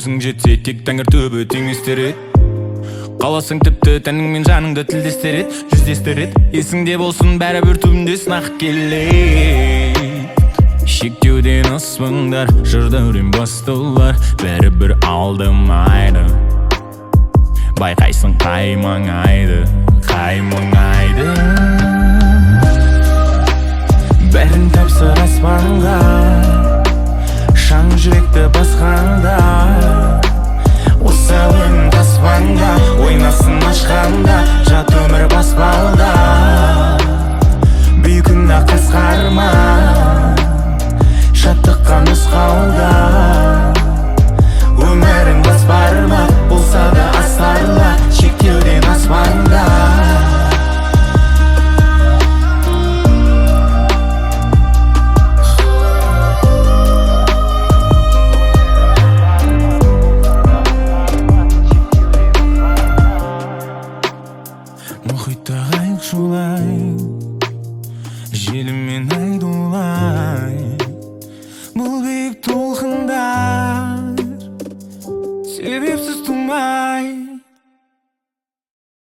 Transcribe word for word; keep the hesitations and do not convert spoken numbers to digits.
көзің жетсе тек тәңір түбі теңестер ед. Қаласың тіпті тәнің мен жаныңды тілдестер ед, жүздестер ед. Есіңде болсын бәрібір түбінде сынақ келеді. Шектеуден аспаңдар, жырда үрем басталар, бәрібір алдымайды. Байқайсың қай маңайды, қай маңайды. Бәрін тапсыр аспанға, шаң жүректі басқанда. Осы әуен таспанда, ойнасын ашқанда, жат өмір баспалда. Бүйкіңді қасқарма, шаттыққа нұсқауда. Өмірің бас барма, болса да астарла, шектеуден аспанда. Мұхитта қайық шулай, желіммен айдулай. Бұл биік толқындар себепсіз тумай.